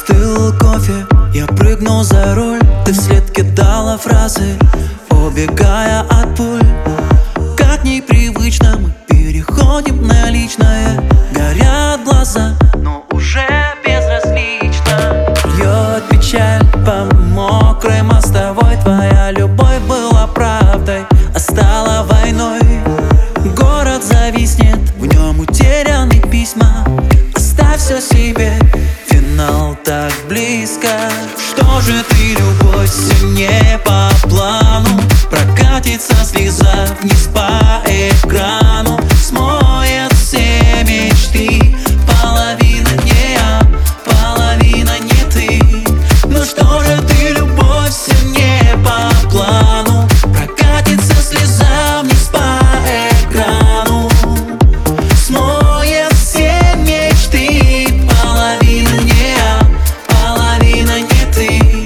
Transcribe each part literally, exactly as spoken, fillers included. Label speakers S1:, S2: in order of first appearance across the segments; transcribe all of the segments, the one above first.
S1: остыл кофе, я прыгнул за руль. Ты вслед кидала фразы, убегая от пуль. Как непривычно мы переходим на личное. Горят глаза, но уже безразлично. Льет печаль по мокрой мостовой. Твоя любовь была правдой, а стала войной. Город зависнет, в нем утеряны письма. Оставь все себе, финал так близко. Что же ты, любовь, не по плану? Прокатится слеза вниз по экрану, смоет все мечты. Половина не я, половина не ты. Ну что же ты, любовь, не по плану? Прокатится слеза вниз по экрану, смоет все мечты. Половина не я, половина не ты.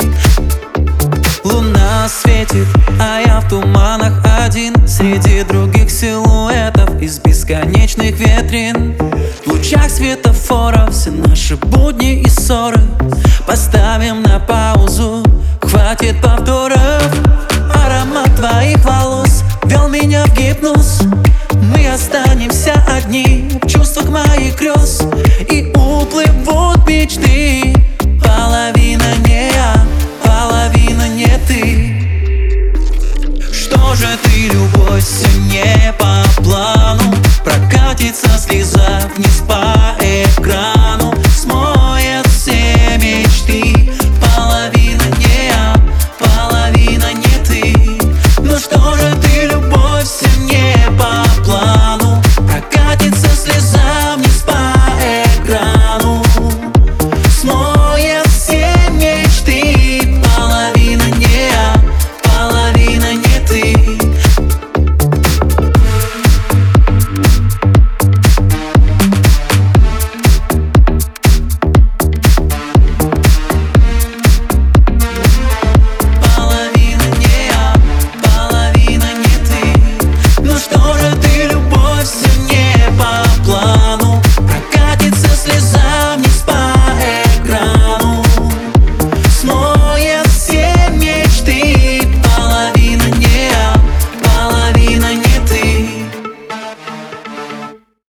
S1: Луна светит, а я в туманах один, среди других силуэтов из бесконечных витрин. В лучах светофоров все наши будни и ссоры поставим на паузу, хватит повторов. Аромат твоих волос вел меня в гипноз. Мы останемся одни в чувствах моих грез и уплывем